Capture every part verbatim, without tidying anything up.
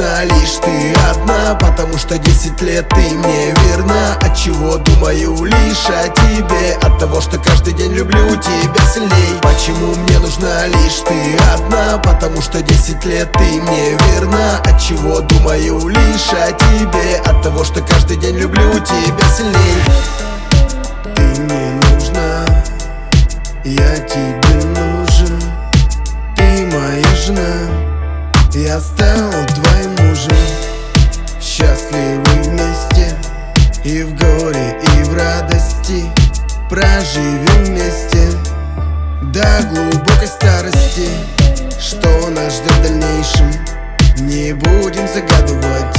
нужна лишь ты одна, потому что десять лет ты мне верна. От чего думаю лишь о тебе, от того, что каждый день люблю тебя сильней. Почему мне нужна лишь ты одна, потому что десять лет ты мне верна. От чего думаю лишь о тебе, от того, что каждый день люблю тебя сильней. Ты мне нужна, я тебе нужен. Ты моя жена, я стал твоим мужем. Счастливы вместе и в горе, и в радости. Проживем вместе до глубокой старости. Что нас ждет в дальнейшем, не будем загадывать.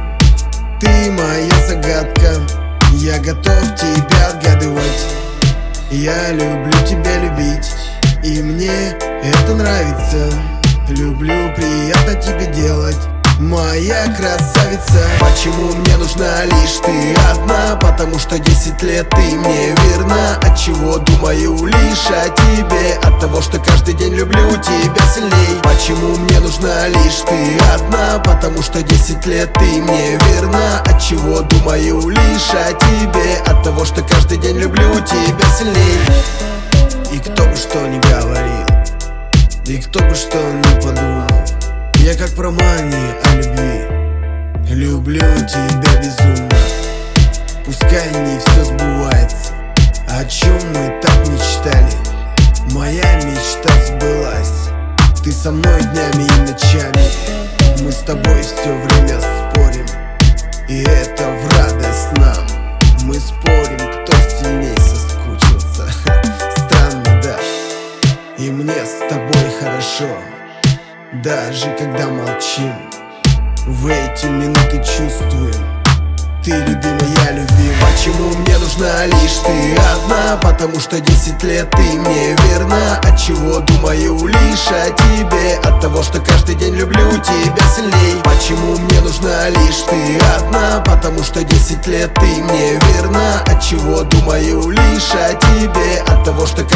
Ты моя загадка, я готов тебя отгадывать. Я люблю тебя любить, и мне это нравится. Люблю приятно тебе делать, моя красавица. Почему мне нужна лишь ты одна, потому что десять лет ты мне верна. От чего думаю лишь о тебе, от того, что каждый день люблю тебя сильней. Почему мне нужна лишь ты одна, потому что десять лет ты мне верна. От чего думаю лишь о тебе, от того, что каждый день люблю тебя сильней. И кто бы что ни говорил, и кто бы что ни подумал, я как про мании о любви, люблю тебя безумно. Пускай не все сбывается, о чем мы так мечтали. Моя мечта сбылась, ты со мной днями и ночами. Мы с тобой все время спорим, и это в радость нам. Мы спорим, кто сильней соскучился. Странно, да? И мне с тобой хорошо, даже когда молчим. В эти минуты чувствуем, ты любима, я любим. Почему мне нужна лишь ты одна, потому что десять лет ты мне верна. От чего думаю лишь о тебе, от того, что каждый день люблю тебя сильней. Почему мне нужна лишь ты одна, потому что десять лет ты мне верна. От чего думаю лишь о тебе, от того, что